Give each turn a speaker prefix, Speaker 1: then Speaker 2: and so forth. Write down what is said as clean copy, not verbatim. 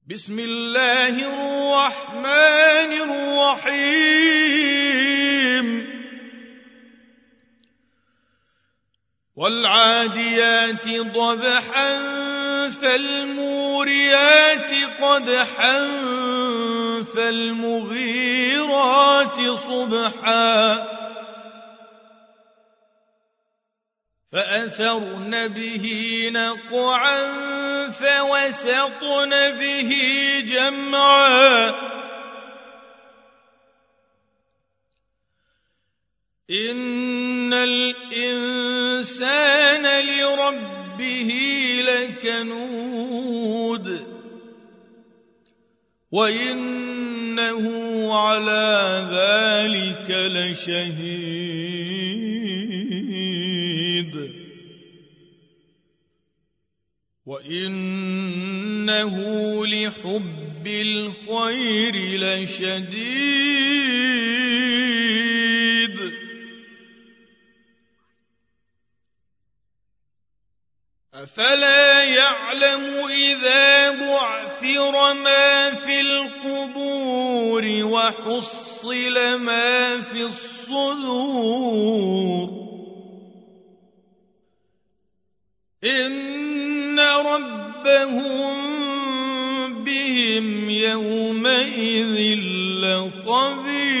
Speaker 1: بسم الله الرحمن الرحيم والعاديات ضبحا فالموريات قدحا فالمغيرات صبحا فأثرن به نقعا فوسطن به جمعا إن الإنسان لربه لكنود وإنه على ذلك لشهيد وإنه لحب الخير لشديد أفلا يعلم إذا بعثر ما في القبور وحصل ما في الصدور إن ربهم بهم يومئذ لخبير